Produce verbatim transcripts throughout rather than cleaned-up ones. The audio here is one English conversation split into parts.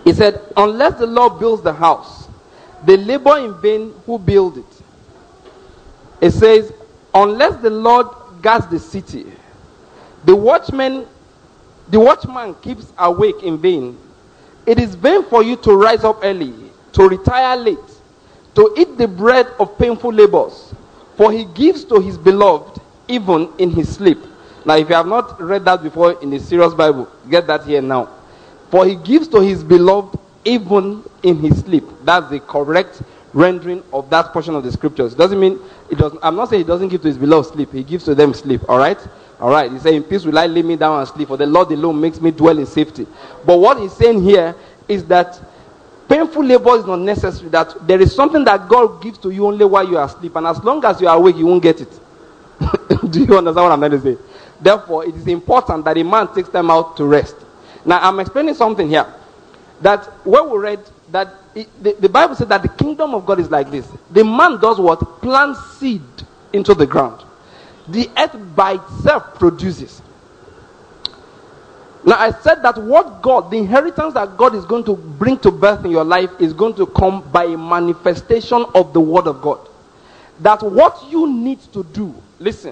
He said, unless the Lord builds the house, they labor in vain who build it. It says, unless the Lord guards the city, the watchman, the watchman keeps awake in vain. It is vain for you to rise up early, to retire late, to eat the bread of painful labors, for he gives to his beloved even in his sleep. Now, if you have not read that before in the serious Bible, get that here now. For he gives to his beloved even in his sleep. That's the correct rendering of that portion of the scriptures. Doesn't mean it doesn't. I'm not saying he doesn't give to his beloved sleep. He gives to them sleep. All right, all right. He said, "In peace will I lay me down and sleep, for the Lord alone makes me dwell in safety." But what he's saying here is that painful labor is not necessary. That there is something that God gives to you only while you are asleep, and as long as you are awake, you won't get it. Do you understand what I'm trying to say? Therefore, it is important that a man takes time out to rest. Now, I'm explaining something here. That when we read that it, the, the Bible said that the kingdom of God is like this. The man does what? Plants seed into the ground. The earth by itself produces. Now, I said that what God, the inheritance that God is going to bring to birth in your life is going to come by a manifestation of the word of God. That what you need to do, listen.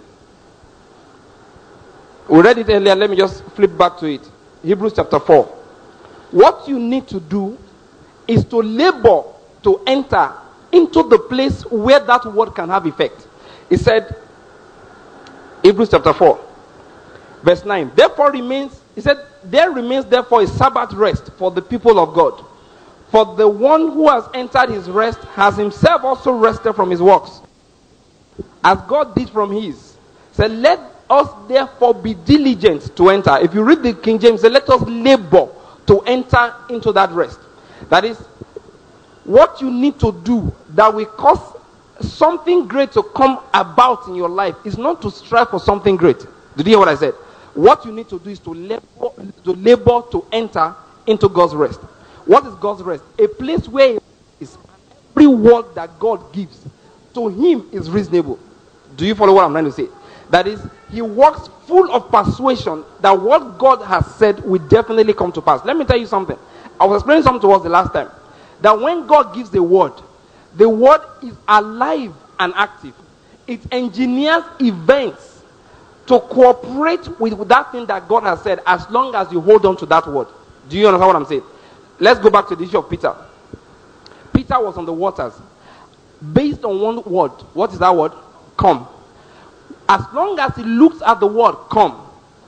We read it earlier. Let me just flip back to it. Hebrews chapter four. What you need to do is to labor to enter into the place where that word can have effect. He said, Hebrews chapter four, verse nine. Therefore remains, he said, there remains therefore a Sabbath rest for the people of God. For the one who has entered his rest has himself also rested from his works, as God did from his. He said, let us therefore be diligent to enter. If you read the King James, say, let us labor to enter into that rest. That is, what you need to do that will cause something great to come about in your life is not to strive for something great. Did you hear what I said? What you need to do is to labor to, labor to enter into God's rest. What is God's rest? A place where is every word that God gives to him is reasonable. Do you follow what I'm trying to say? That is, he works full of persuasion that what God has said will definitely come to pass. Let me tell you something. I was explaining something to us the last time. That when God gives the word, the word is alive and active. It engineers events to cooperate with that thing that God has said as long as you hold on to that word. Do you understand what I'm saying? Let's go back to the issue of Peter. Peter was on the waters. Based on one word. What is that word? Come. As long as he looks at the word come,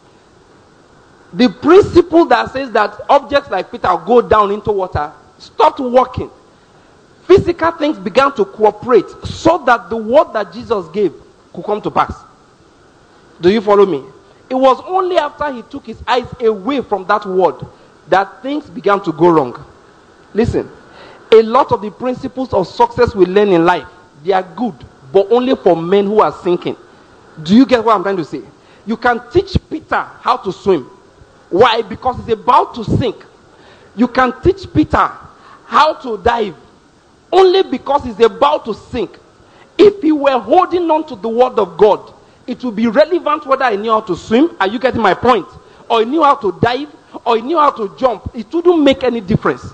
the principle that says that objects like Peter go down into water stopped working. Physical things began to cooperate so that the word that Jesus gave could come to pass. Do you follow me? It was only after he took his eyes away from that word that things began to go wrong. Listen, a lot of the principles of success we learn in life, they are good, but only for men who are sinking. Do you get what I'm trying to say? You can teach Peter how to swim. Why? Because he's about to sink. You can teach Peter how to dive only because he's about to sink. If he were holding on to the word of God, it would be relevant whether he knew how to swim. Are you getting my point? Or he knew how to dive, or he knew how to jump. It wouldn't make any difference.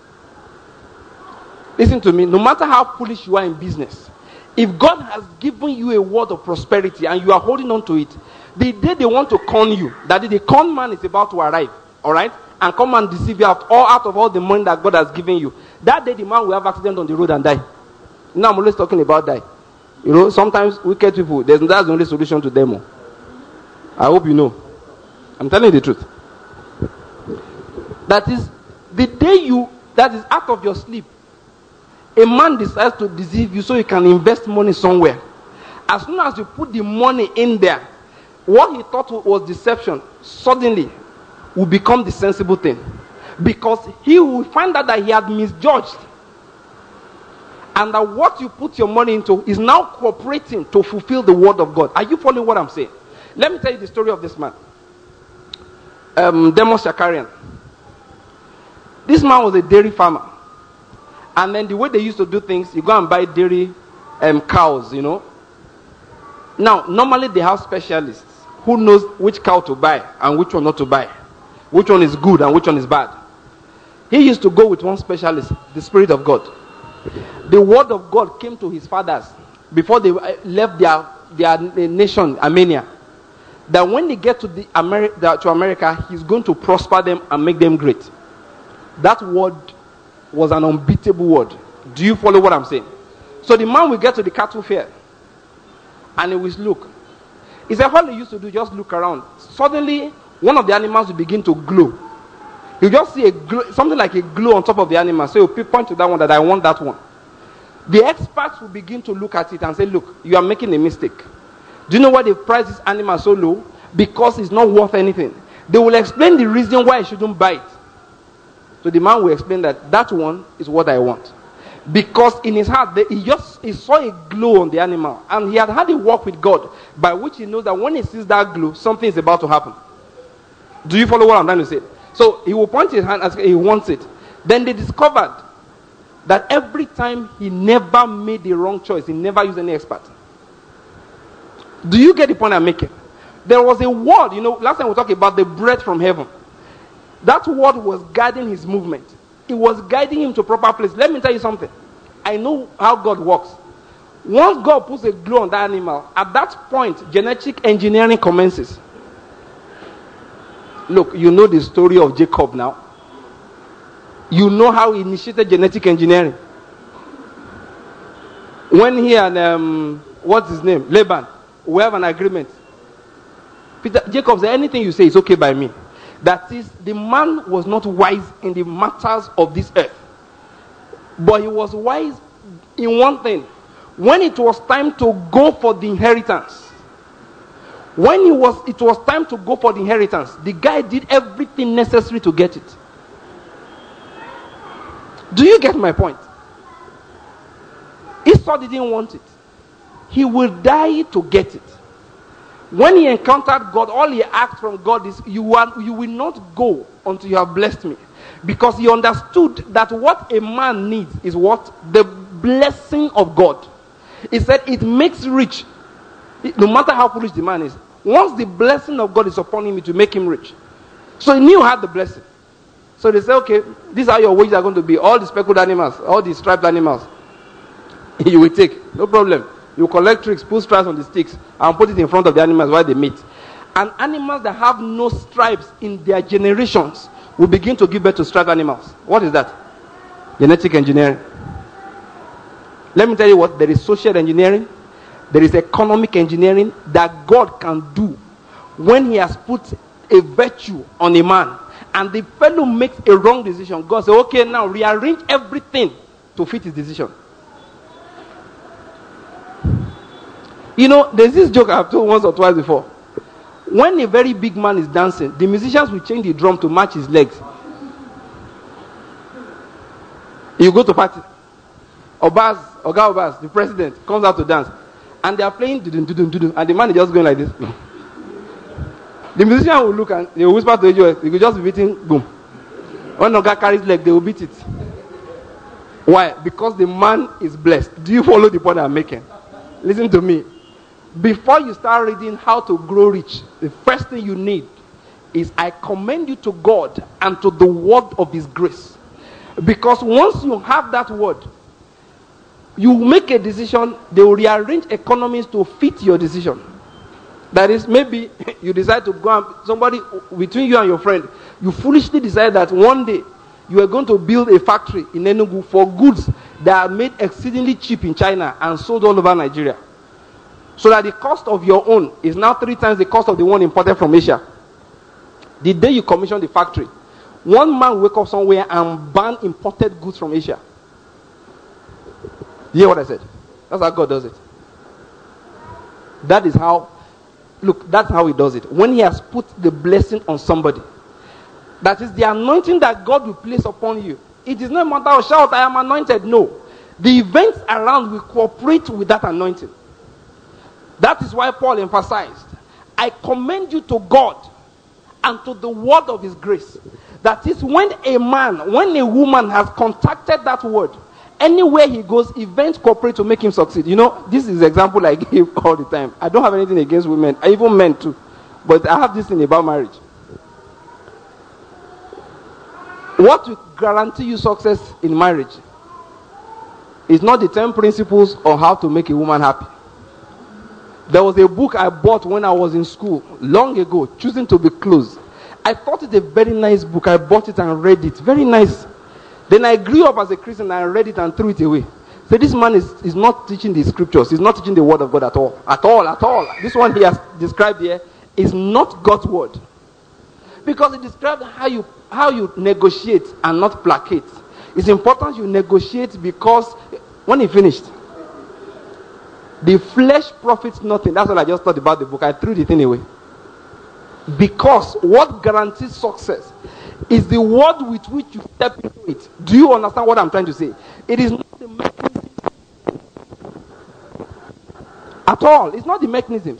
Listen to me. No matter how foolish you are in business, if God has given you a word of prosperity and you are holding on to it, the day they want to con you, that the con man is about to arrive, all right, and come and deceive you out, all out of all the money that God has given you, that day the man will have accident on the road and die. Now I'm always talking about die. You know, sometimes wicked people, there's, that's the only solution to them. I hope you know. I'm telling you the truth. That is, the day you, that is out of your sleep, a man decides to deceive you so you can invest money somewhere. As soon as you put the money in there, what he thought was deception suddenly will become the sensible thing. Because he will find out that he had misjudged. And that what you put your money into is now cooperating to fulfill the word of God. Are you following what I'm saying? Let me tell you the story of this man. Um, Demos Shakarian. This man was a dairy farmer. And then the way they used to do things, you go and buy dairy um, cows, you know. Now, normally they have specialists who knows which cow to buy and which one not to buy. Which one is good and which one is bad. He used to go with one specialist, the Spirit of God. The word of God came to his fathers before they left their, their nation, Armenia. That when they get to, the Ameri- to America, he's going to prosper them and make them great. That word was an unbeatable word. Do you follow what I'm saying? So the man will get to the cattle fair and he will look. He said, all he used to do, just look around. Suddenly, one of the animals will begin to glow. You just see a glow, something like a glow on top of the animal. So you point to that one, that I want that one. The experts will begin to look at it and say, look, you are making a mistake. Do you know why they price this animal so low? Because it's not worth anything. They will explain the reason why I shouldn't buy it. So the man will explain that that one is what I want. Because in his heart, he just he saw a glow on the animal. And he had had a walk with God, by which he knows that when he sees that glow, something is about to happen. Do you follow what I'm trying to say? So he will point his hand as he wants it. Then they discovered that every time he never made the wrong choice. He never used any expert. Do you get the point I'm making? There was a word, you know, last time we talked about the bread from heaven. That word was guiding his movement. It was guiding him to a proper place. Let me tell you something. I know how God works. Once God puts a glow on that animal, at that point, genetic engineering commences. Look, you know the story of Jacob now. You know how he initiated genetic engineering. When he and, um, what's his name? Laban, we have an agreement. Peter, Jacob said, anything you say is okay by me. That is, the man was not wise in the matters of this earth. But he was wise in one thing. When it was time to go for the inheritance, when it was, it was time to go for the inheritance, the guy did everything necessary to get it. Do you get my point? Esau didn't want it. He will die to get it. When he encountered God, all he asked from God is, you, are, you will not go until you have blessed me. Because he understood that what a man needs is what? The blessing of God. He said it makes rich, no matter how foolish the man is. Once the blessing of God is upon him, it will make him rich. So he knew he had the blessing. So they said, okay, these are your wages are going to be. All the speckled animals, all the striped animals, you will take. No problem. You collect tricks, put stripes on the sticks, and put it in front of the animals while they meet. And animals that have no stripes in their generations will begin to give birth to striped animals. What is that? Genetic engineering. Let me tell you what, there is social engineering, there is economic engineering that God can do when he has put a virtue on a man, and the fellow makes a wrong decision. God says, okay, now rearrange everything to fit his decision. You know, there's this joke I've told once or twice before. When a very big man is dancing, the musicians will change the drum to match his legs. You go to party, Obaz, Oga Obaz, the president, comes out to dance, and they are playing dudun, dudun, dudun, and the man is just going like this. The musician will look and they will whisper to each other, they will just be beating, boom. When Oga carries leg, they will beat it. Why? Because the man is blessed. Do you follow the point I'm making? Listen to me. Before you start reading how to grow rich, the first thing you need is I commend you to God and to the word of his grace. Because once you have that word, you make a decision, they will rearrange economies to fit your decision. That is, maybe you decide to go and somebody between you and your friend, you foolishly decide that one day you are going to build a factory in Enugu for goods that are made exceedingly cheap in China and sold all over Nigeria. So that the cost of your own is now three times the cost of the one imported from Asia. The day you commission the factory, one man will wake up somewhere and ban imported goods from Asia. You hear what I said? That's how God does it. That is how, look, that's how he does it. When he has put the blessing on somebody, that is the anointing that God will place upon you. It is not a matter of shout, I am anointed. No. The events around will cooperate with that anointing. That is why Paul emphasized, I commend you to God and to the word of his grace. That is, when a man, when a woman has contacted that word, anywhere he goes, events cooperate to make him succeed. You know, this is the example I give all the time. I don't have anything against women, even men too. But I have this thing about marriage. What will guarantee you success in marriage is not the ten principles on how to make a woman happy. There was a book I bought when I was in school, long ago, Choosing to Be Close. I thought it a very nice book. I bought it and read it. Very nice. Then I grew up as a Christian and I read it and threw it away. So this man is, is not teaching the scriptures. He's not teaching the word of God at all. At all, at all. This one he has described here is not God's word. Because it describes how you how you negotiate and not placate. It's important you negotiate because when he finished, the flesh profits nothing. That's what I just thought about the book. I threw the thing away. Because what guarantees success is the word with which you step into it. Do you understand what I'm trying to say? It is not the mechanism at all. It's not the mechanisms.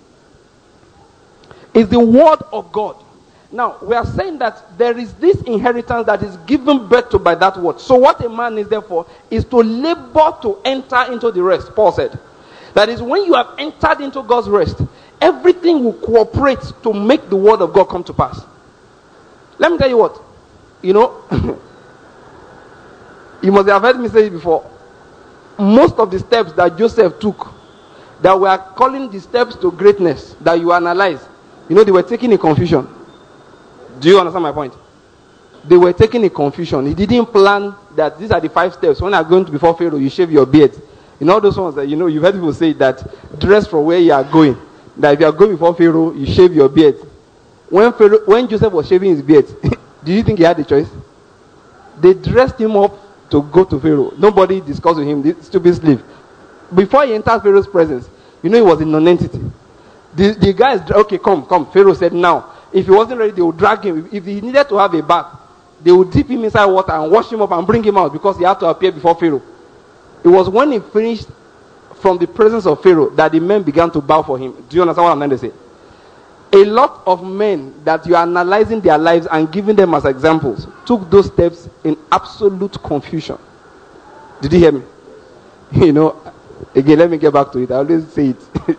It's the word of God. Now, we are saying that there is this inheritance that is given birth to by that word. So what a man is there for is to labor to enter into the rest, Paul said. That is, when you have entered into God's rest, everything will cooperate to make the word of God come to pass. Let me tell you what. You know, you must have heard me say it before. Most of the steps that Joseph took, that we are calling the steps to greatness, that you analyze, you know, they were taking in confusion. Do you understand my point? They were taking in confusion. He didn't plan that these are the five steps. When you are going to before Pharaoh, you shave your beard. You know those ones that, you know, you've heard people say that dress for where you are going. That if you are going before Pharaoh, you shave your beard. When Pharaoh, when Joseph was shaving his beard, do you think he had a choice? They dressed him up to go to Pharaoh. Nobody discussed with him, this stupid slave. Before he entered Pharaoh's presence, you know he was a non-entity. The, the guys, okay, come, come. Pharaoh said, now. If he wasn't ready, they would drag him. If he needed to have a bath, they would dip him inside water and wash him up and bring him out because he had to appear before Pharaoh. It was when he finished from the presence of Pharaoh that the men began to bow for him. Do you understand what I'm trying to say? A lot of men that you are analyzing their lives and giving them as examples took those steps in absolute confusion. Did you hear me? You know, again, let me get back to it. I always say it.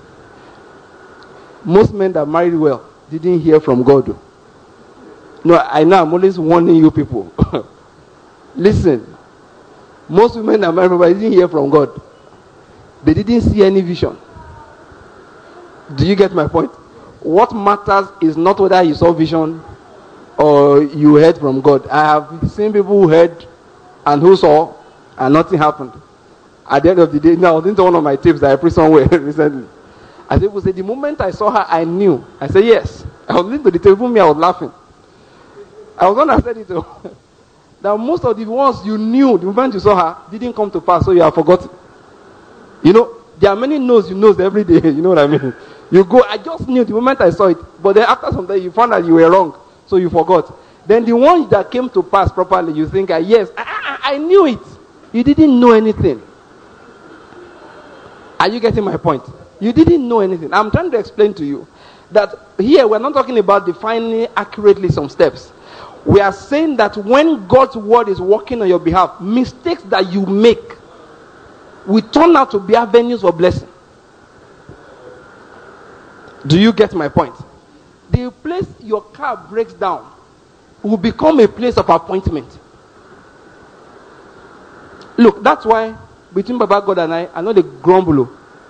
Most men that married well didn't hear from God. No, I know I'm always warning you people. Listen, most women that married well didn't hear from God. They didn't see any vision. Do you get my point? What matters is not whether you saw vision or you heard from God. I have seen people who heard and who saw and nothing happened. At the end of the day, now, this is one of my tips that I preached somewhere recently. I said, say, the moment I saw her, I knew. I said, yes. I was listening to the table, me, I was laughing. I was going to say it to that most of the ones you knew, the moment you saw her, didn't come to pass, so you have forgotten. You know, there are many no's you knows every day, you know what I mean? You go, I just knew the moment I saw it, but then after some time, you found that you were wrong, so you forgot. Then the one that came to pass properly, you think, yes, I, I, I knew it. You didn't know anything. Are you getting my point? You didn't know anything. I'm trying to explain to you that here we're not talking about defining accurately some steps. We are saying that when God's word is working on your behalf, mistakes that you make will turn out to be avenues for blessing. Do you get my point? The place your car breaks down will become a place of appointment. Look, that's why between Baba God and I, I know the grumble.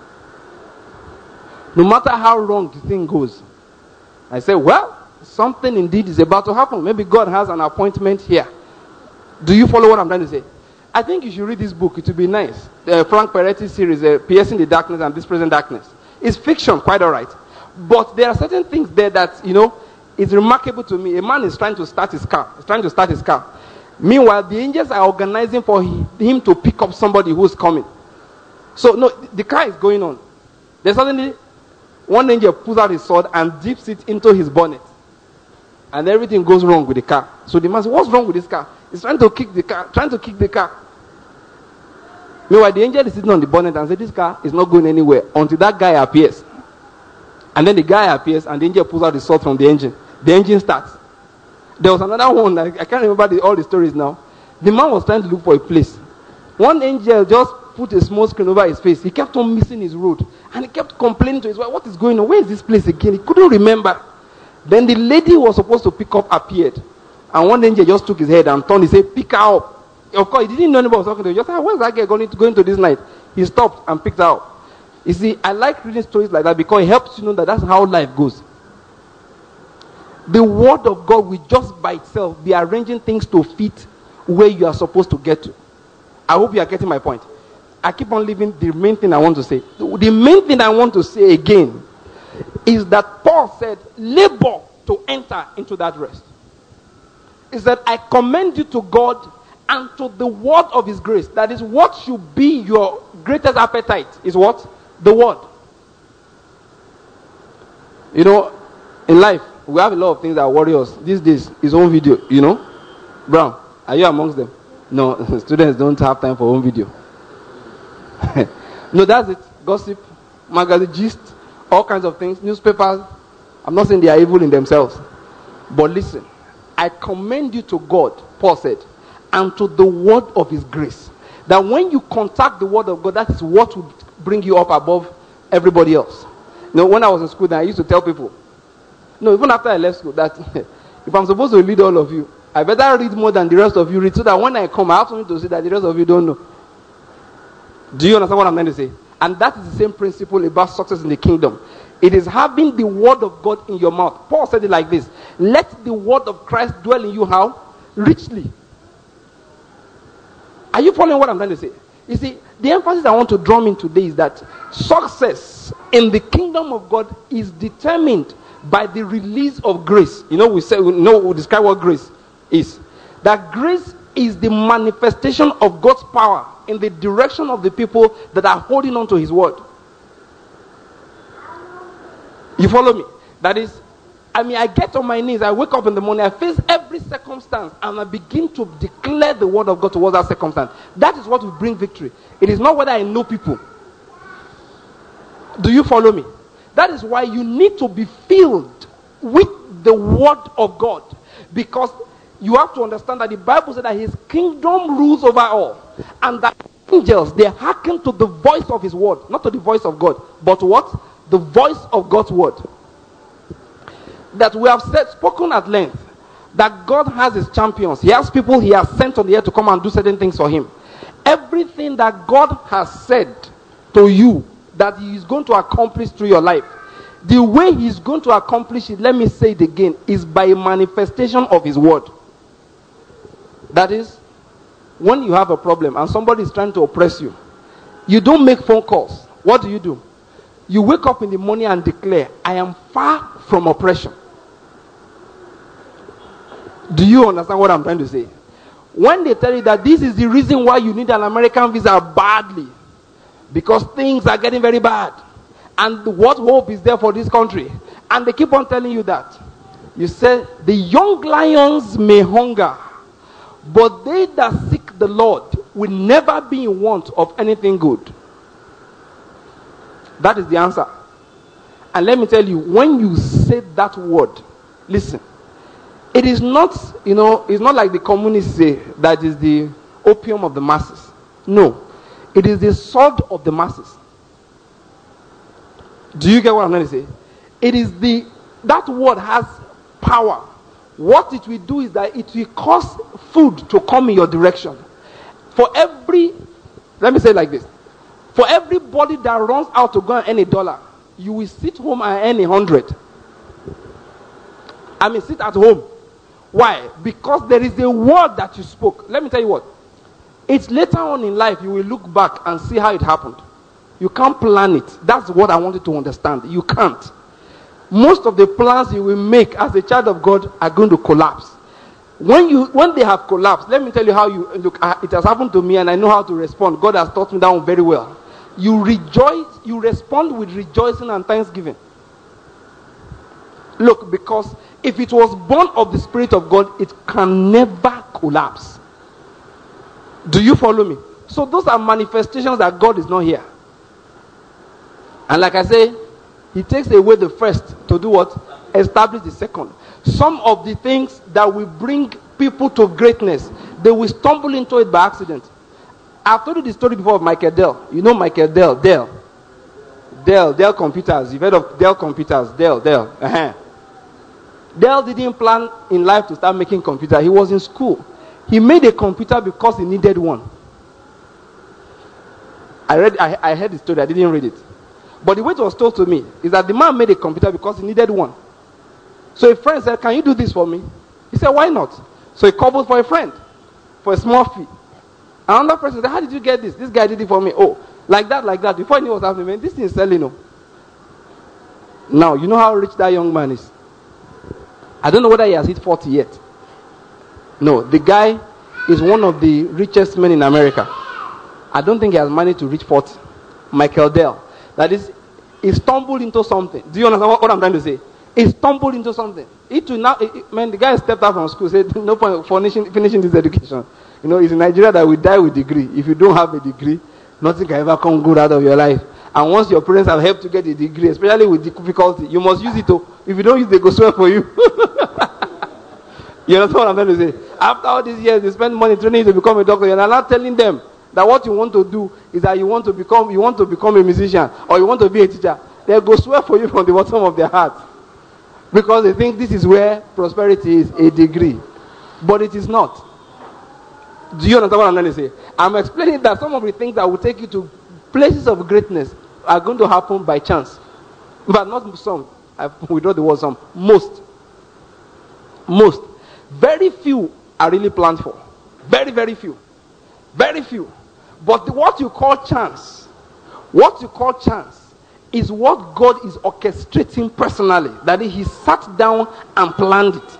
No matter how wrong the thing goes, I say, well, something indeed is about to happen. Maybe God has an appointment here. Do you follow what I'm trying to say? I think you should read this book. It will be nice. The Frank Peretti series, uh, Piercing the Darkness and This Present Darkness. It's fiction, quite all right. But there are certain things there that, you know, is remarkable to me. A man is trying to start his car. He's trying to start his car. Meanwhile, the angels are organizing for him to pick up somebody who's coming. So, no, the car is going on. Then suddenly, one angel pulls out his sword and dips it into his bonnet. And everything goes wrong with the car. So the man says, what's wrong with this car? He's trying to kick the car, trying to kick the car. Meanwhile, the angel is sitting on the bonnet and says, this car is not going anywhere until that guy appears. And then the guy appears and the angel pulls out the sword from the engine. The engine starts. There was another one, I, I can't remember the, all the stories now. The man was trying to look for a place. One angel just put a small screen over his face. He kept on missing his road. And he kept complaining to his wife, what is going on? Where is this place again? He couldn't remember. Then the lady who was supposed to pick up appeared. And one angel just took his head and turned. He said, pick her up. Of course, he didn't know anybody was talking to him. He just said, where's that girl going to, going to this night? He stopped and picked her up. You see, I like reading stories like that because it helps you know that that's how life goes. The word of God will just by itself be arranging things to fit where you are supposed to get to. I hope you are getting my point. I keep on leaving the main thing I want to say. The main thing I want to say again is that Paul said, labor to enter into that rest. Is that I commend you to God and to the word of his grace. That is what should be your greatest appetite. Is what? The word. You know, in life, we have a lot of things that worry us. These days, his own video, you know. Brown, are you amongst them? No, students don't have time for own video. No, that's it. Gossip, magazine, gist, all kinds of things, newspapers. I'm not saying they are evil in themselves. But listen, I commend you to God, Paul said, and to the word of his grace. That when you contact the word of God, that is what will bring you up above everybody else. You know, when I was in school, I used to tell people, no, even after I left school, that if I'm supposed to lead all of you, I better read more than the rest of you read, so that when I come, I have something to say that the rest of you don't know. Do you understand what I'm trying to say? And that is the same principle about success in the kingdom. It is having the word of God in your mouth. Paul said it like this: let the word of Christ dwell in you how? Richly. Are you following what I'm trying to say? You see, the emphasis I want to drum in today is that success in the kingdom of God is determined by the release of grace. You know, we say, we know, we describe what grace is. That grace is the manifestation of God's power in the direction of the people that are holding on to his word. You follow me? That is, I mean, I get on my knees, I wake up in the morning, I face every circumstance, and I begin to declare the word of God towards that circumstance. That is what will bring victory. It is not whether I know people. Do you follow me? That is why you need to be filled with the word of God. Because you have to understand that the Bible said that his kingdom rules over all. And that angels, they hearken to the voice of his word. Not to the voice of God, but what? The voice of God's word. That we have said, spoken at length, that God has his champions. He has people he has sent on the earth to come and do certain things for him. Everything that God has said to you that he is going to accomplish through your life, the way he's going to accomplish it, let me say it again, is by a manifestation of his word. That is, when you have a problem and somebody is trying to oppress you, you don't make phone calls. What do you do? You wake up in the morning and declare, I am far from oppression. Do you understand what I'm trying to say? When they tell you that this is the reason why you need an American visa badly, because things are getting very bad, and what hope is there for this country, and they keep on telling you that, you say, the young lions may hunger, but they that seek the Lord will never be in want of anything good. That is the answer. And let me tell you, when you say that word, listen, it is not, you know, it's not like the communists say that is the opium of the masses. No. It is the sword of the masses. Do you get what I'm trying to say? It is the, that word has power. What it will do is that it will cause food to come in your direction. For every, let me say it like this. For everybody that runs out to go and earn a dollar, you will sit home and earn a hundred. I mean, sit at home. Why? Because there is a word that you spoke. Let me tell you what. It's later on in life you will look back and see how it happened. You can't plan it. That's what I wanted to understand. You can't. Most of the plans you will make as a child of God are going to collapse. When you, when they have collapsed, let me tell you how you look. It has happened to me and I know how to respond. God has taught me that one very well. You rejoice, you respond with rejoicing and thanksgiving. Look, because if it was born of the Spirit of God, it can never collapse. Do you follow me? So those are manifestations that God is not here. And like I say, he takes away the first to do what? Establish the second. Some of the things that will bring people to greatness, they will stumble into it by accident. I've told you the story before of Michael Dell. You know Michael Dell, Dell. Dell, Dell Computers. You've heard of Dell Computers, Dell, Dell. Uh-huh. Dell didn't plan in life to start making computer. He was in school. He made a computer because he needed one. I read, I, I heard the story. I didn't read it. But the way it was told to me is that the man made a computer because he needed one. So a friend said, "Can you do this for me?" He said, "Why not?" So he cobbled for a friend for a small fee. Another person said, "How did you get this?" "This guy did it for me." "Oh, like that, like that." Before he knew what was happening, man, this thing is selling. No. Now, you know how rich that young man is. I don't know whether he has hit forty yet. No, the guy is one of the richest men in America. I don't think he has managed to reach forty. Michael Dell. That is, he stumbled into something. Do you understand what, what I'm trying to say? He stumbled into something. It will now, it, man, the guy stepped out from school, said, "No point finishing, finishing this education." You know, it's in Nigeria that we die with degree. If you don't have a degree, nothing can ever come good out of your life. And once your parents have helped you get a degree, especially with difficulty, you must use it to. If you don't use it, they go swear for you. You understand what I'm trying to say? After all these years, you spend money training you to become a doctor, you're not telling them that what you want to do is that you want to become you want to become a musician or you want to be a teacher. They go swear for you from the bottom of their heart. Because they think this is where prosperity is, a degree. But it is not. Do you understand what I'm trying to say? I'm explaining that some of the things that will take you to places of greatness are going to happen by chance. But not some. I withdraw the word some. Most. Most. Very few are really planned for. Very, very few. Very few. But the, what you call chance, what you call chance, is what God is orchestrating personally. That is, He sat down and planned it.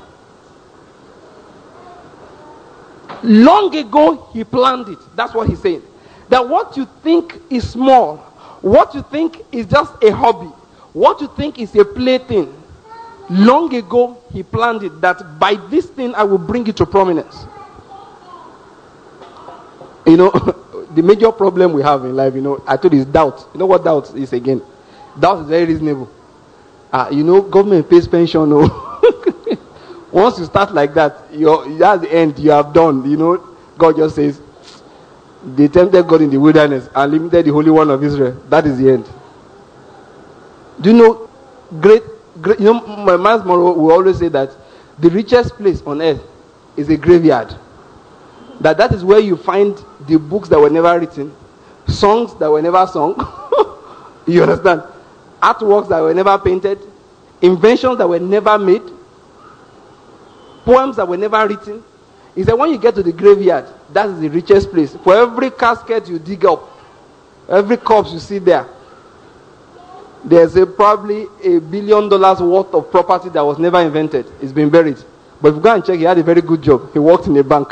Long ago, He planned it. That's what He's saying. That what you think is small, what you think is just a hobby, what you think is a plaything, long ago, He planned it. That by this thing, I will bring it to prominence. You know, the major problem we have in life, you know, I told you is doubt. You know what doubt is again? Doubt is very reasonable. Uh, you know, government pays pension. No. Once you start like that, you're, that's the end. You have done. You know, God just says, they tempted God in the wilderness and limited the Holy One of Israel. That is the end. Do you know, great, great you know, my Miles Monroe will always say that the richest place on earth is a graveyard. That that is where you find the books that were never written, songs that were never sung. You understand? Artworks that were never painted, inventions that were never made, poems that were never written. He said when you get to the graveyard, that is the richest place. For every casket you dig up, every corpse you see there, there's a, probably a billion dollars worth of property that was never invented. It's been buried. But if you go and check, he had a very good job. He worked in a bank.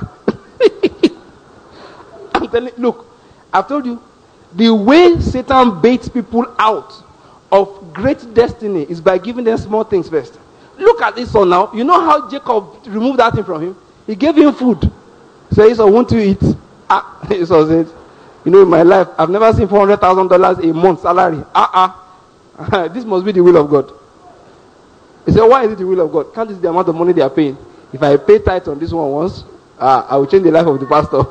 I'm telling you, look, I've told you, the way Satan baits people out of great destiny is by giving them small things first. Look at Esau now. You know how Jacob removed that thing from him? He gave him food. So Esau, won't you eat? Ah, Esau said, you know, in my life, I've never seen four hundred thousand dollars a month salary. Ah, uh-uh. This must be the will of God. He said, why is it the will of God? Can't this be the amount of money they are paying? If I pay tithe on this one once, uh, I will change the life of the pastor.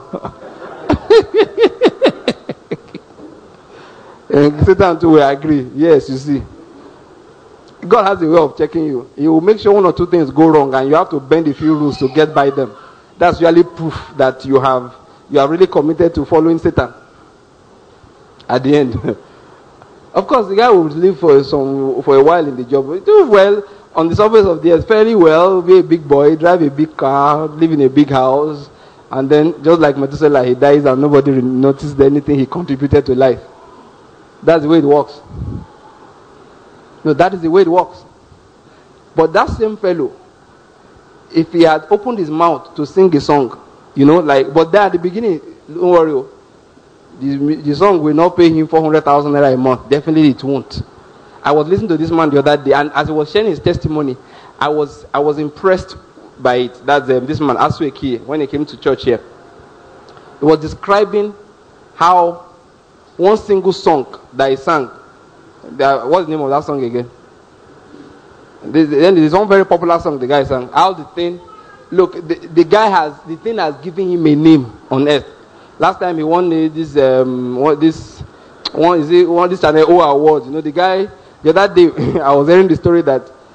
And Satan too will agree. Yes, you see. God has a way of checking you. He will make sure one or two things go wrong and you have to bend a few rules to get by them. That's really proof that you have you are really committed to following Satan. At the end. Of course, the guy will live for some for a while in the job. He do well on the surface of the earth, fairly well, be a big boy, drive a big car, live in a big house, and then just like Methuselah, he dies and nobody noticed anything he contributed to life. That's the way it works. No, that is the way it works. But that same fellow, if he had opened his mouth to sing a song, you know, like, but there at the beginning, don't worry, the, the song will not pay him four hundred thousand naira a month. Definitely it won't. I was listening to this man the other day, and as he was sharing his testimony, I was I was impressed by it. That's um, this man, Asueki, when he came to church here. He was describing how one single song that he sang, that, what's the name of that song again? Then there's one very popular song the guy sang. How the thing, look, the, the guy has, the thing has given him a name on earth. Last time he won this, um, what, this, one, is it, one, this channel O award. You know, the guy, the other day, I was hearing the story that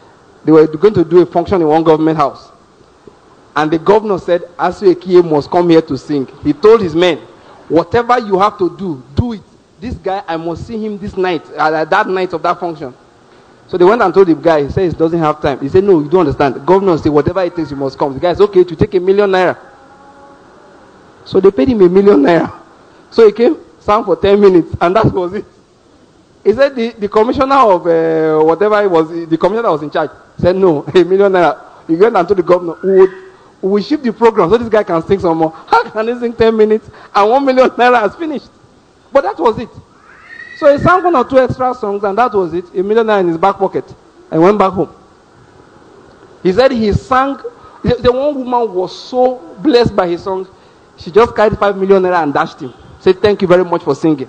They were going to do a function in one government house. And the governor said, Asu Ekie must come here to sing. He told his men, whatever you have to do, do it. This guy, I must see him this night, uh, that night of that function. So they went and told the guy, he said he doesn't have time. He said, no, you don't understand. The governor said, whatever it takes, you must come. The guy said, okay, to take a million naira. So they paid him a million naira. So he came, sang for ten minutes, and that was it. He said the, the commissioner of uh, whatever it was, the commissioner that was in charge, said, no, a million naira. He went and told the governor, we would, we will shift the program so this guy can sing some more. How can he sing ten minutes and one million naira has finished? But that was it. So he sang one or two extra songs, and that was it. A million naira in his back pocket, and went back home. He said he sang. The, the one woman was so blessed by his song, she just carried five million naira and dashed him. Said, thank you very much for singing.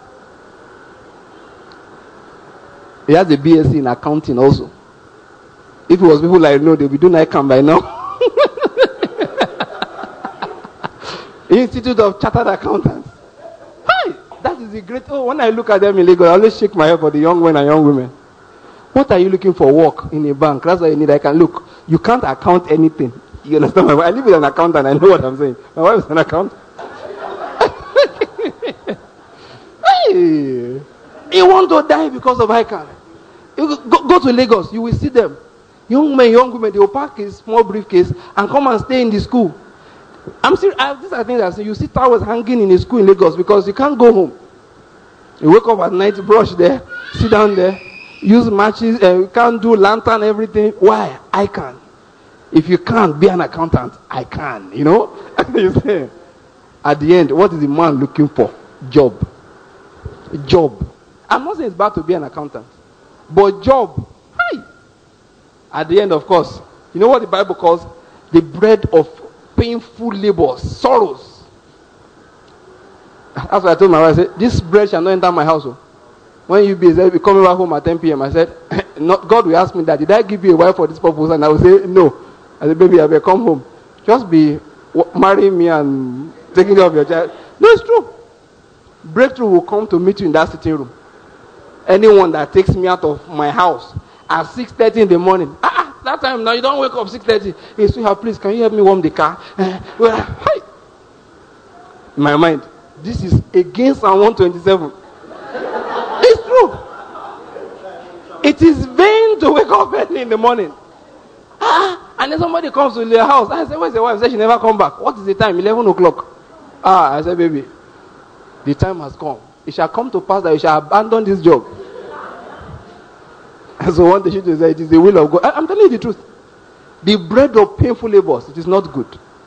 He has a B S c in accounting also. If it was people like, no, they'll be doing I C A M by now. Institute of Chartered Accountants. Hi! That is a great... Oh, when I look at them in Lagos, I always shake my head for the young men and young women. What are you looking for? Work in a bank. That's what you need. I can look. You can't account anything. You understand my wife? I live with an accountant. I know what I'm saying. My wife is an accountant. Hey! You want to die because of I C A M. You go, go to Lagos. You will see them. Young men, young women, they will pack a small briefcase and come and stay in the school. I'm serious. These are things I say. You see towels hanging in a school in Lagos because you can't go home. You wake up at night, brush there, sit down there, use matches, uh, you can't do lantern, everything. Why? I can. If you can't be an accountant, I can. You know? You say, at the end, what is the man looking for? Job. Job. I'm not saying it's bad to be an accountant, but job. Hi. At the end, of course, you know what the Bible calls the bread of painful labors, sorrows. That's what I told my wife. I said, this bread shall not enter my house. When you be, be coming back home at ten p.m., I said, not, God will ask me that. Did I give you a wife for this purpose? And I will say, no. I said, baby, I will come home. Just be marrying me and taking care of your child. No, it's true. Breakthrough will come to meet you in that sitting room. Anyone that takes me out of my house at six thirty in the morning, ah, that time now you don't wake up six thirty. Hey, sweetheart, please, can you help me warm the car? Uh, well, hi. In my mind, this is against Psalm one twenty-seven. It's true. It is vain to wake up early in the morning. Ah, and then somebody comes to their house. I said, where's your wife? She said she never come back. What is the time? eleven o'clock. Ah, I said, baby, the time has come. It shall come to pass that you shall abandon this job. And so one day she said, it is the will of God. I, I'm telling you the truth. The bread of painful labors, it is not good.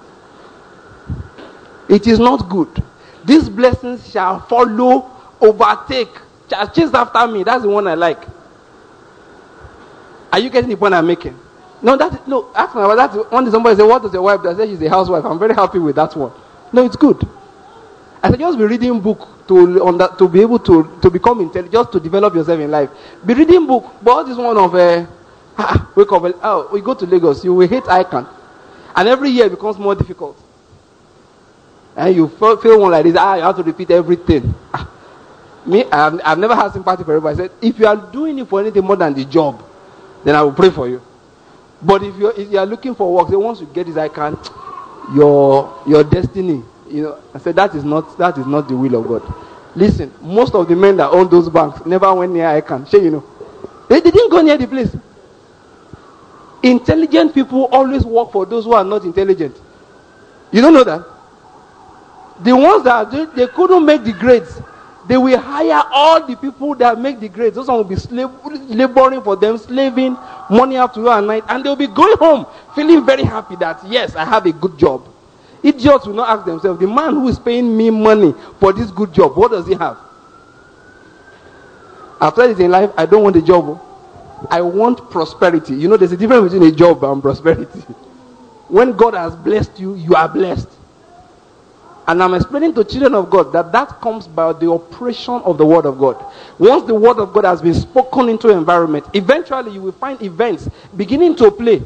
It is not good. These blessings shall follow, overtake, shall chase after me. That's the one I like. Are you getting the point I'm making? No, that no. Ask my wife. That's one day somebody said, "What does your wife do?" I said, "She's a housewife." I'm very happy with that one. No, it's good. I said, just be reading book to on that to be able to to become intelligent, just to develop yourself in life. Be reading book. But all this one of uh, ah, wake up. Oh, we go to Lagos. You will hate I C A M, and every year it becomes more difficult. And you feel, feel one like this. Ah, you have to repeat everything. Ah. Me, I've, I've never had sympathy for everybody. I said, if you are doing it for anything more than the job, then I will pray for you. But if you if you are looking for work, say once you get this I C A M, your your destiny. You know, I said that is not that is not the will of God. Listen, most of the men that own those banks never went near I C A M. Sure, you know, they, they didn't go near the place. Intelligent people always work for those who are not intelligent. You don't know that? The ones that they, they couldn't make the grades, they will hire all the people that make the grades. Those ones will be slave, laboring for them, slaving morning afternoon and night, and they'll be going home feeling very happy that yes, I have a good job. Idiots will not ask themselves, the man who is paying me money for this good job, what does he have? After this in life, I don't want a job. I want prosperity. You know, there's a difference between a job and prosperity. When God has blessed you, you are blessed. And I'm explaining to children of God that that comes by the operation of the word of God. Once the word of God has been spoken into an environment, eventually you will find events beginning to play.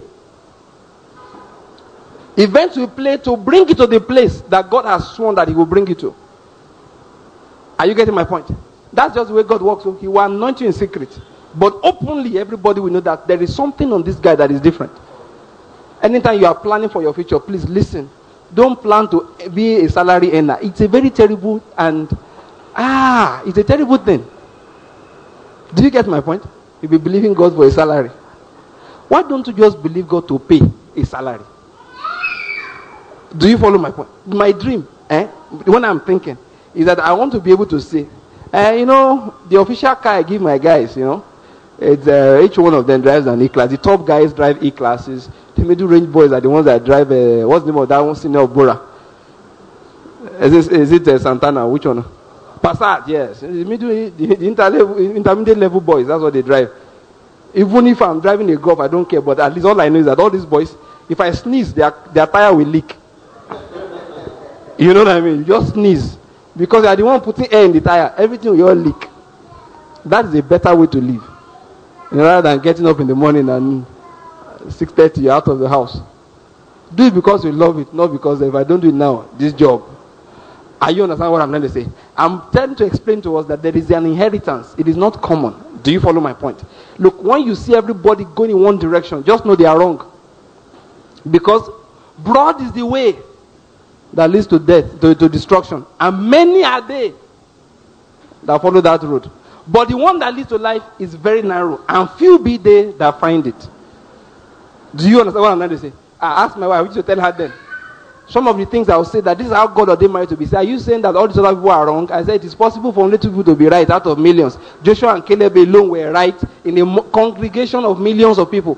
Events will play to bring it to the place that God has sworn that he will bring it to. Are you getting my point? That's just the way God works. So he will anoint you in secret. But openly, everybody will know that there is something on this guy that is different. Anytime you are planning for your future, please listen. Don't plan to be a salary earner. It's a very terrible and, ah, it's a terrible thing. Do you get my point? You'll be believing God for a salary. Why don't you just believe God to pay a salary? Do you follow my point? My dream, eh, when I'm thinking, is that I want to be able to say, uh, you know, the official car I give my guys, you know, it's, uh, each one of them drives an E-Class. The top guys drive E-Classes. The middle range boys are the ones that drive, uh, what's the name of that one? Senior Bora. Is, this, is it uh, Santana? Which one? Passat, yes. The middle, the, the inter- intermediate level boys, that's what they drive. Even if I'm driving a Golf, I don't care. But at least all I know is that all these boys, if I sneeze, their, their tire will leak. You know what I mean? You just sneeze. Because you are the one putting air in the tire. Everything will all leak. That is a better way to live. You know, rather than getting up in the morning and six thirty you're out of the house. Do it because you love it, not because if I don't do it now, this job. Are you understand what I'm trying to say? I'm trying to explain to us that there is an inheritance. It is not common. Do you follow my point? Look, when you see everybody going in one direction, just know they are wrong. Because broad is the way that leads to death, to, to destruction. And many are they that follow that road. But the one that leads to life is very narrow. And few be they that find it. Do you understand what I'm trying to say? I asked my wife, which to tell her then. Some of the things I will say that this is how God ordained marriage to be. Say, are you saying that all these other people are wrong? I said it is possible for only two people to be right out of millions. Joshua and Caleb alone were right in a mo- congregation of millions of people.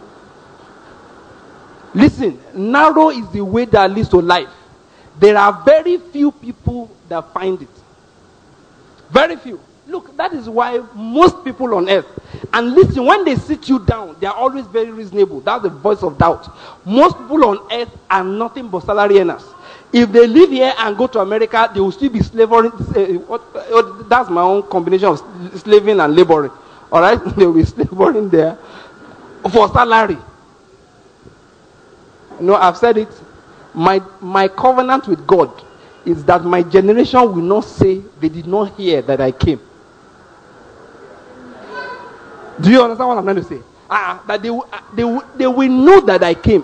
Listen, narrow is the way that leads to life. There are very few people that find it. Very few. Look, that is why most people on earth, and listen, when they sit you down, they are always very reasonable. That's the voice of doubt. Most people on earth are nothing but salary earners. If they live here and go to America, they will still be slavering. Uh, what, uh, that's my own combination of slaving and laboring. All right? They will be slavering there for salary. You know, I've said it. My, my covenant with God is that my generation will not say they did not hear that I came. Do you understand what I'm trying to say? Uh, that they, uh, they, they will know that I came.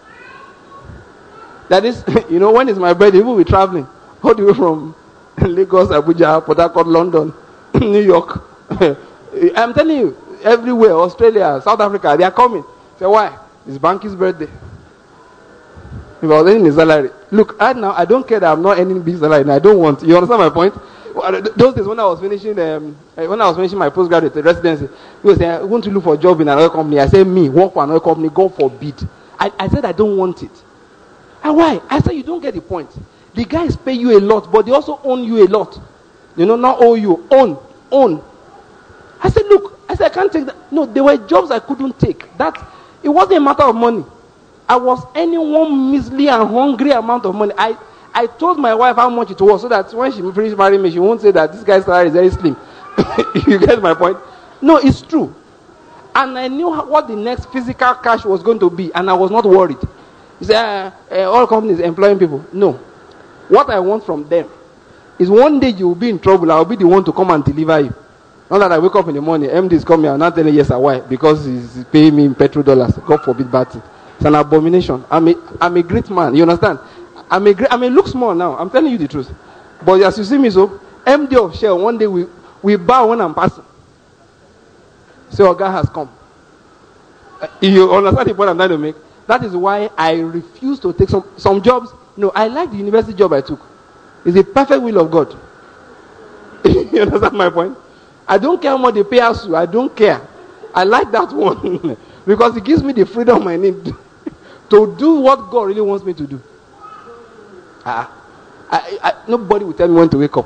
That is, you know, when is my birthday? We will be traveling all the way from Lagos, Abuja, Port Harcourt, London, New York. I'm telling you, everywhere, Australia, South Africa, they are coming. Say, why? It's Banky's birthday. If I was earning a salary. Look, right now, I don't care that I'm not earning big salary. And I don't want. You understand my point? Those days when I was finishing, um, when I was finishing my postgraduate residency, he was saying, I want to look for a job in another company. I said, me, work for another company, God forbid. I, I said, I don't want it. And why? I said, you don't get the point. The guys pay you a lot, but they also own you a lot. You know, not owe you, own, own. I said, look, I said, I can't take that. No, there were jobs I couldn't take. That, it wasn't a matter of money. I was earning one measly and hungry amount of money. I, I told my wife how much it was so that when she finished marrying me, she won't say that this guy's salary is very slim. You get my point? No, it's true. And I knew what the next physical cash was going to be, and I was not worried. You say, uh, uh, all companies employing people. No. What I want from them is one day you will be in trouble. I will be the one to come and deliver you. Not that I wake up in the morning, M D is coming, I'm not telling yes or why, because he's paying me in petrodollars. God forbid bad thing. It's an abomination. I'm a, I'm a great man. You understand? I'm a great, I may look small now. I'm telling you the truth. But as you see me so, M D of Shell, one day we, we bow when I'm passing. Say, so, oh, God has come. Uh, you understand the point I'm trying to make? That is why I refuse to take some, some jobs. No, I like the university job I took. It's the perfect will of God. You understand my point? I don't care how much they pay us. I don't care. I like that one. Because it gives me the freedom I need to do what God really wants me to do. Uh, I, I, nobody will tell me when to wake up.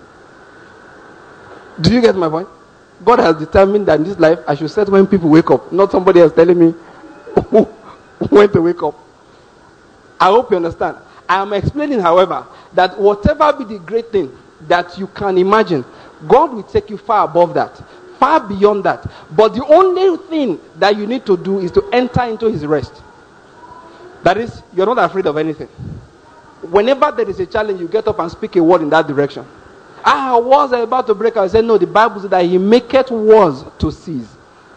Do you get my point? God has determined that in this life I should set when people wake up, not somebody else telling me when to wake up. I hope you understand. I am explaining, however, that whatever be the great thing that you can imagine, God will take you far above that, far beyond that. But the only thing that you need to do is to enter into his rest. That is, you're not afraid of anything. Whenever there is a challenge, you get up and speak a word in that direction. Ah, was I about to break out? I said, no, the Bible says that he maketh wars to cease.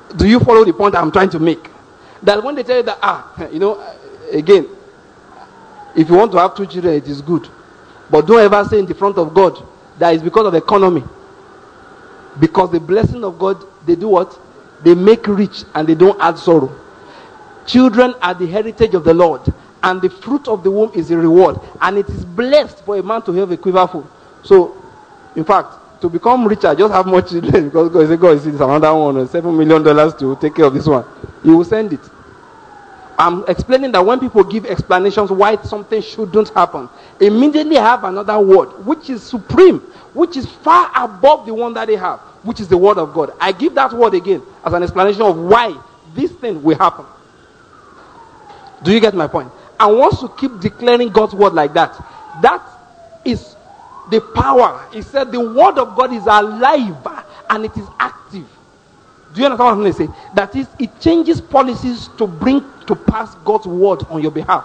Do you follow the point I'm trying to make? That when they tell you that, ah, you know, again, if you want to have two children, it is good. But don't ever say in the front of God that it's because of the economy. Because the blessing of God, they do what? They make rich and they don't add sorrow. Children are the heritage of the Lord. And the fruit of the womb is a reward. And it is blessed for a man to have a quiver full. So, in fact, to become richer, just have more children. Because God says, God, you see, there's another one, seven million dollars to take care of this one. He will send it. I'm explaining that when people give explanations why something shouldn't happen, immediately have another word, which is supreme, which is far above the one that they have, which is the word of God. I give that word again as an explanation of why this thing will happen. Do you get my point? And once you keep declaring God's word like that, that is the power. He said the word of God is alive and it is active. Do you understand what I'm going to say? That is, it changes policies to bring to pass God's word on your behalf.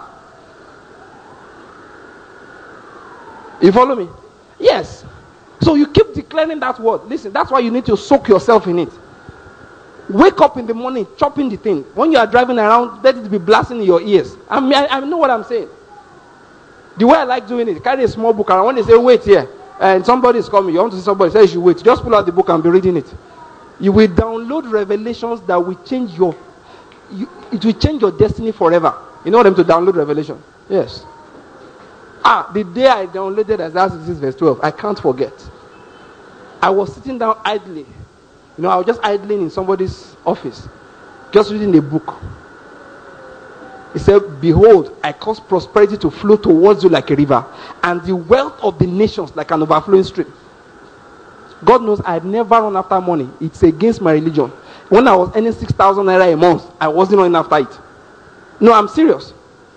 You follow me? Yes. So you keep declaring that word. Listen, that's why you need to soak yourself in it. Wake up in the morning, chopping the thing. When you are driving around, let it be blasting in your ears. I mean, I, I know what I'm saying. The way I like doing it, carry a small book around. When they say, wait here, and somebody is coming, you want to see somebody, say you should wait. Just pull out the book and be reading it. You will download revelations that will change your, you, it will change your destiny forever. You know them to download revelation? Yes. Ah, the day I downloaded Isaiah sixty-six verse twelve, I can't forget. I was sitting down idly. You know, I was just idling in somebody's office, just reading a book. He said, behold, I cause prosperity to flow towards you like a river, and the wealth of the nations like an overflowing stream. God knows I had never run after money. It's against my religion. When I was earning six thousand naira a month, I wasn't running after it. No, I'm serious.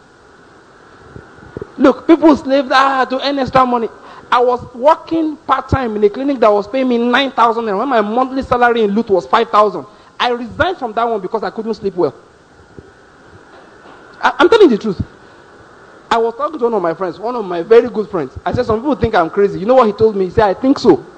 Look, people slaved ah, to earn extra money. I was working part-time in a clinic that was paying me nine thousand naira when my monthly salary in loot was five thousand. I resigned from that one because I couldn't sleep well. I, I'm telling you the truth. I was talking to one of my friends, one of my very good friends. I said, some people think I'm crazy. You know what he told me? He said, I think so.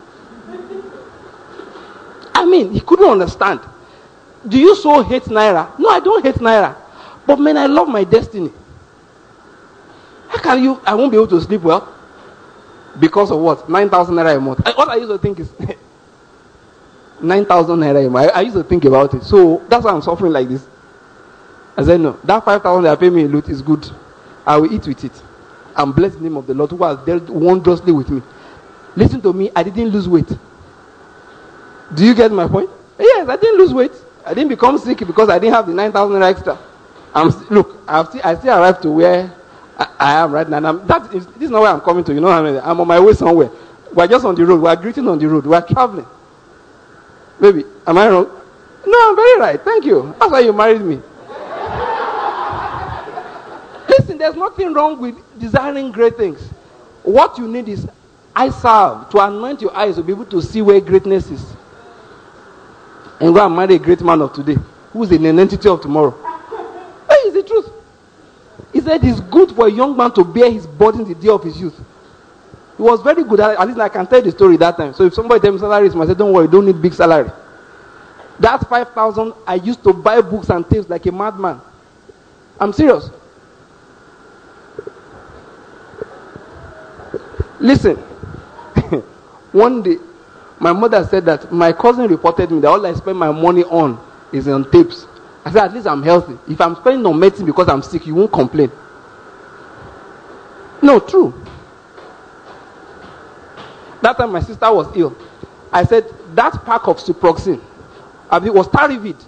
I mean, he couldn't understand. Do you so hate Naira? No, I don't hate Naira. But man, I love my destiny. How can you, I won't be able to sleep well? Because of what? nine thousand naira a month. I, all I used to think is, nine thousand naira a month. I, I used to think about it. So, that's why I'm suffering like this. I said, no, that five thousand they pay me in loot is good. I will eat with it. And bless the name of the Lord who has dealt wondrously with me. Listen to me, I didn't lose weight. Do you get my point? Yes, I didn't lose weight. I didn't become sick because I didn't have the nine thousand extra. I'm st- look, I've still, I still arrived to where I, I am right now. And I'm, that is, this is not where I'm coming to. You know what I mean? I'm on my way somewhere. We're just on the road. We're greeting on the road. We're traveling. Maybe. Am I wrong? No, I'm very right. Thank you. That's why you married me. Listen, there's nothing wrong with desiring great things. What you need is eye salve to anoint your eyes to be able to see where greatness is. And go and marry a great man of today who is an entity of tomorrow. That is the truth. He said it's good for a young man to bear his burden the day of his youth. He was very good at it. At least I can tell the story that time. So if somebody tells me salary is, I said, don't worry, don't need big salary. That five thousand, I used to buy books and tapes like a madman. I'm serious. Listen. One day, my mother said that my cousin reported me that all I spend my money on is on tapes. I said, at least I'm healthy. If I'm spending on medicine because I'm sick, you won't complain. No, true. That time my sister was ill. I said, that pack of Ciproxin, it was Tarivid.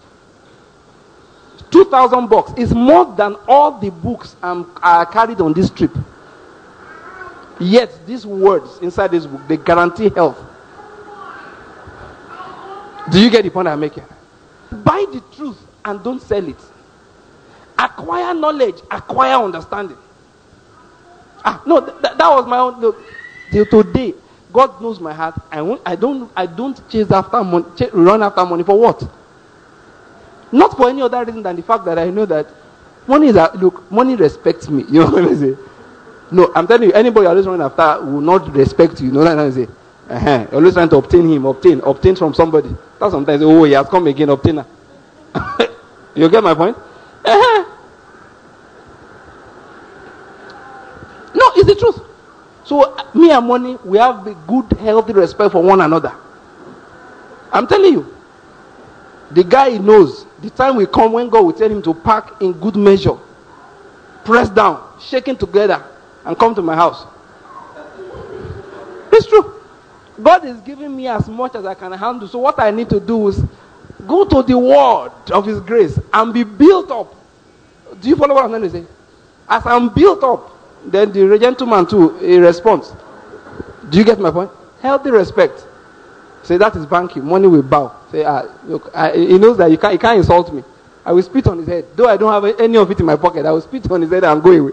two thousand bucks is more than all the books um, I carried on this trip. Yet, these words inside this book, they guarantee health. Do you get the point I'm making? Buy the truth and don't sell it. Acquire knowledge, acquire understanding. Ah, no, th- th- that was my own. Look, till today, God knows my heart. I won't, I don't. I don't chase after money. Ch- run after money for what? Not for any other reason than the fact that I know that money is. A, look, money respects me. You know what I'm saying? No, I'm telling you, anybody always running after will not respect you. You know what I'm saying? Uh-huh. You're always trying to obtain him, obtain, obtain from somebody. That sometimes, oh, he has come again, obtainer. You get my point? Uh-huh. No, it's the truth. So, me and money, we have a good, healthy respect for one another. I'm telling you. The guy he knows, the time will come when God will tell him to pack in good measure, press down, shaking together, and come to my house. It's true. God is giving me as much as I can handle. So what I need to do is go to the word of his grace and be built up. Do you follow what I'm trying to say? As I'm built up, then the gentleman too, he responds. Do you get my point? Healthy respect. Say, that is banking. Money will bow. Say, ah, look, I, he knows that you can't, he can't insult me. I will spit on his head. Though I don't have any of it in my pocket, I will spit on his head and go away.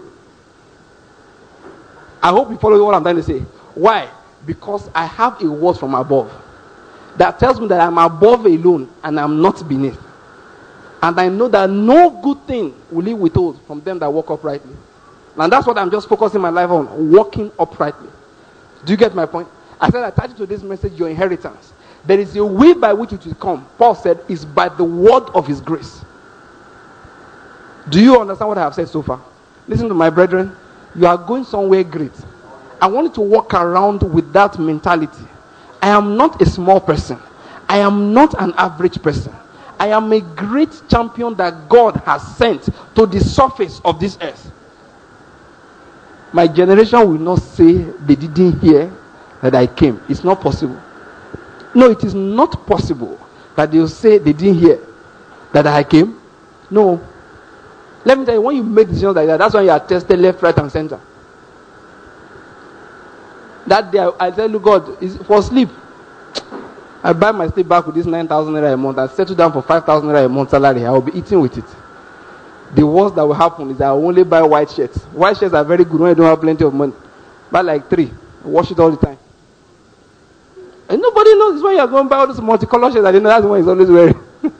I hope you follow what I'm trying to say. Why? Because I have a word from above that tells me that I'm above alone and I'm not beneath. And I know that no good thing will he withhold from them that walk uprightly. And that's what I'm just focusing my life on, walking uprightly. Do you get my point? I said, attached to this message, your inheritance. There is a way by which it will come. Paul said, is by the word of his grace. Do you understand what I have said so far? Listen to my brethren. You are going somewhere great. I want you to walk around with that mentality. I am not a small person. I am not an average person. I am a great champion that God has sent to the surface of this earth. My generation will not say they didn't hear that I came. It's not possible. No, it is not possible that they'll say they didn't hear that I came. No. Let me tell you, when you make decisions like that, that's when you are tested left, right, and center. That day, I tell you, God, is for sleep. I buy my sleep back with this nine thousand naira a month and settle down for five thousand naira a month salary. I will be eating with it. The worst that will happen is I will only buy white shirts. White shirts are very good when you don't have plenty of money. Buy like three. Wash it all the time. And nobody knows when you are going to buy all these multicolored shirts. I didn't know that's the one he's always wearing.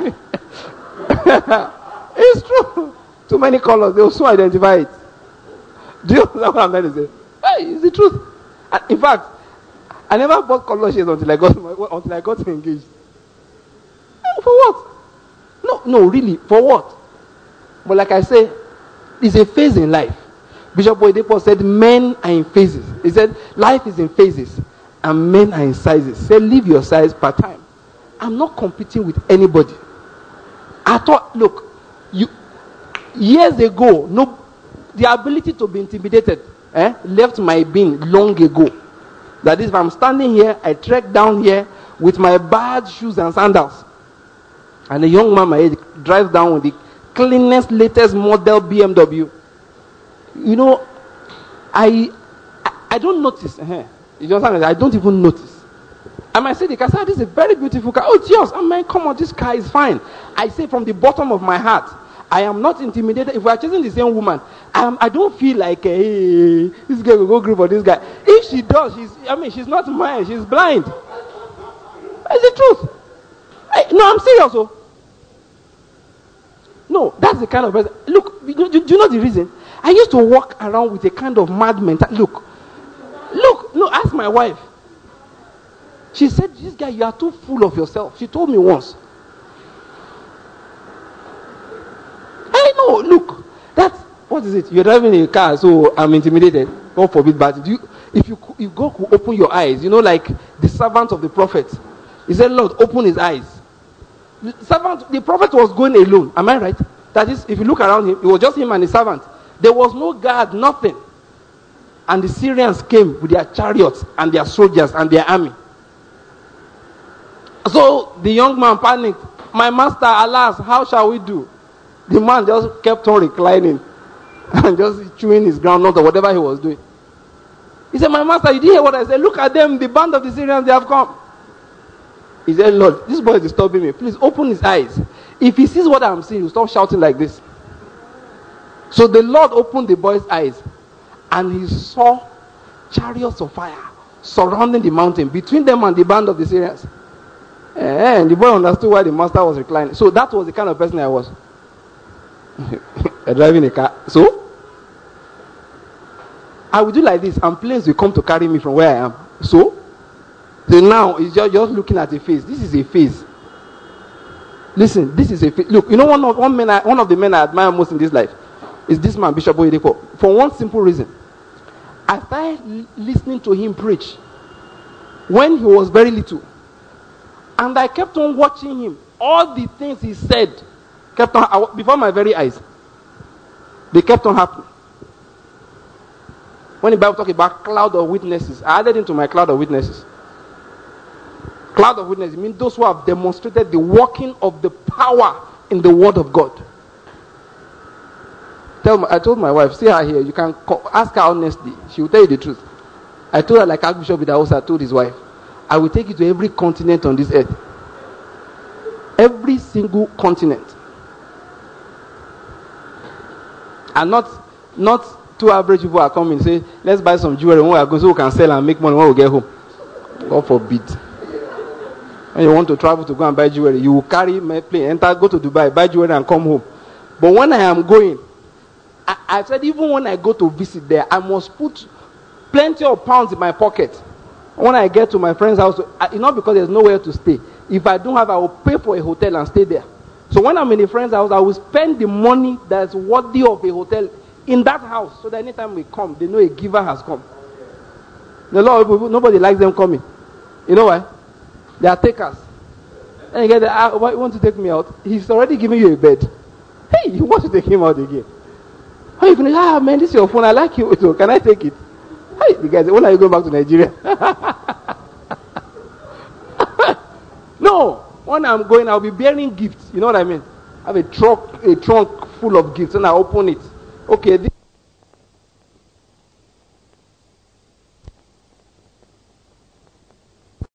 It's true. Too many colors. They will soon identify it. Do you know what I'm trying to say? Hey, it's the truth. And in fact, I never bought color shades until I got until I got engaged. For what? No, no, really, for what? But like I say, it's a phase in life. Bishop Oyedepo said men are in phases. He said life is in phases and men are in sizes. He said live your size per time. I'm not competing with anybody. I thought, look, you years ago, no, the ability to be intimidated eh, left my being long ago. That is, if I'm standing here, I trek down here with my bad shoes and sandals. And a young man my age drives down with the cleanest, latest model B M W. You know, I I, I don't notice. Uh-huh. You understand? I don't even notice. I might say the car, this is a very beautiful car. Oh, it's yours. I mean, come on, this car is fine. I say from the bottom of my heart, I am not intimidated. If we are chasing the same woman, I, am, I don't feel like, hey, this girl will go grip for this guy. If she does, she's, I mean, she's not mine. She's blind. It's the truth. I, no, I'm serious. Oh. No, that's the kind of person. Look, do, do, do you know the reason? I used to walk around with a kind of mad mentality. Look, look, no, ask my wife. She said, this guy, you are too full of yourself. She told me once. I know, look, that's, what is it? You're driving a car, so I'm intimidated. God forbid, but do you, if you if God could open your eyes, you know, like the servant of the prophet. He said, Lord, open his eyes. The servant, the prophet was going alone. Am I right? That is, if you look around him, it was just him and his servant. There was no guard, nothing. And the Syrians came with their chariots and their soldiers and their army. So the young man panicked. My master, alas, how shall we do? The man just kept on reclining and just chewing his groundnut or whatever he was doing. He said, my master, you didn't hear what I said? Look at them, the band of the Syrians, they have come. He said, Lord, this boy is disturbing me. Please open his eyes. If he sees what I'm seeing, he'll stop shouting like this. So the Lord opened the boy's eyes and he saw chariots of fire surrounding the mountain between them and the band of the Syrians. And the boy understood why the master was reclining. So that was the kind of person I was. Driving a car. So I would do like this and planes will come to carry me from where I am. So, so now it's just, just looking at the face. This is a face. Listen, this is a look. You know, one of one man, I, one of the men I admire most in this life is this man, Bishop Oyedepo. For one simple reason, I started listening to him preach when he was very little, and I kept on watching him. All the things he said kept on before my very eyes. They kept on happening. When the Bible talks about cloud of witnesses, I added into my cloud of witnesses. Cloud of witnesses means those who have demonstrated the working of the power in the Word of God. Tell my, I told my wife, see her here, you can call, ask her honestly. She will tell you the truth. I told her, like Archbishop Idahosa told his wife, I will take you to every continent on this earth. Every single continent. And not, not two average people are coming and say, let's buy some jewelry when we are going so we can sell and make money when we get home. God forbid. When you want to travel to go and buy jewelry, you will carry my plane, enter, go to Dubai, buy jewelry and come home. But when I am going, I, I said even when I go to visit there, I must put plenty of pounds in my pocket. When I get to my friend's house, I, not because there's nowhere to stay. If I don't have, I will pay for a hotel and stay there. So when I'm in a friend's house, I will spend the money that's worthy of a hotel in that house. So that anytime we come, they know a giver has come. The Lord, nobody likes them coming. You know why? They are takers. And you get the, ah, why you want to take me out? He's already giving you a bed. Hey, you want to take him out again? How are you going to, ah, man, this is your phone. I like you. So can I take it? Hey, the guy said, when are you going back to Nigeria? No. When I'm going, I'll be bearing gifts. You know what I mean? I have a trunk, a trunk full of gifts, and I open it. Okay, this